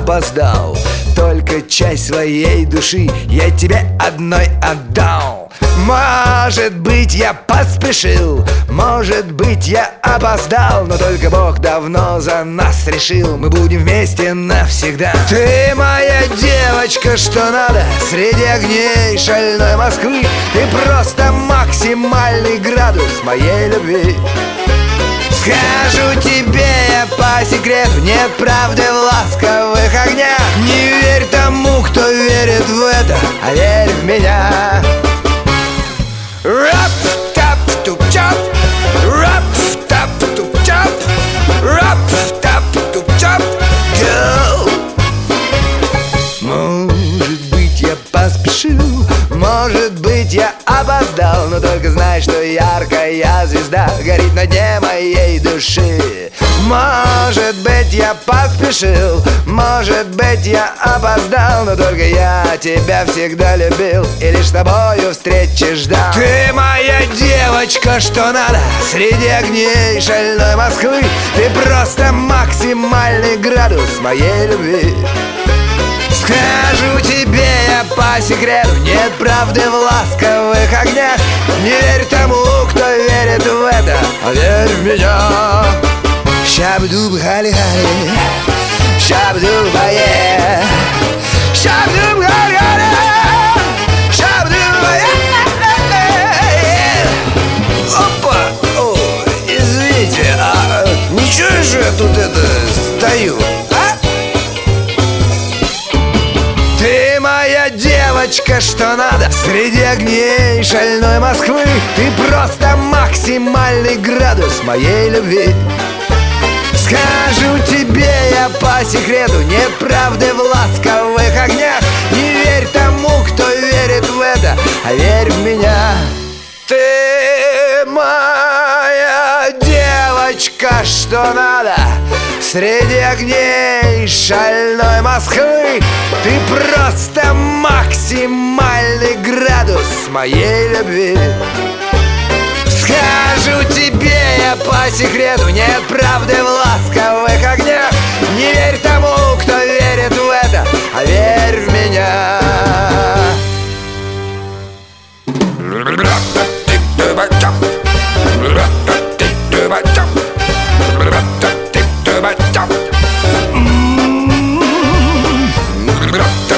опоздал. Только часть своей души я тебе одной отдал. Может быть, я поспешил, может быть, я опоздал, но только Бог давно за нас решил, мы будем вместе навсегда. Ты моя девочка, что надо, среди огней шальной Москвы. Ты просто максимальный градус моей любви. Скажу тебе я по секрету, нет правды в ласковых огнях. Не верь тому, кто верит в это, а верь в меня. Рап-тап-туп-чап, рап-тап-туп-чап, рап-тап-туп-чап, go. Может быть, я поспешил, может быть, я опоздал, но только знай, что яркая звезда горит на дне моей души. Может быть, я поспешил, может быть, я опоздал, но только я тебя всегда любил и лишь с тобою встречи ждал. Ты моя девочка, что надо, среди огней шальной Москвы. Ты просто максимальный градус моей любви. Скажу тебе я по секрету, нет правды в ласковых огнях. Не верь тому, кто верит в это, а верь в меня. Шабдуб-хали-хали, шабдуб-бае, шабдуб-хали-хали, шабдуб-бае. Опа! О, извините, а ничего же я тут стою? Ты моя девочка, что надо, среди огней шальной Москвы. Ты просто максимальный градус моей любви. Скажу тебе я по секрету, нет правды в ласковых огнях. Не верь тому, кто верит в это, а верь в меня. Ты моя девочка, что надо, среди огней шальной Москвы. Ты просто максимальный градус моей любви. Скажу тебе я по секрету, нет правды в ласковых огнях. Не верь тому, кто верит в это, а верь в меня. Rap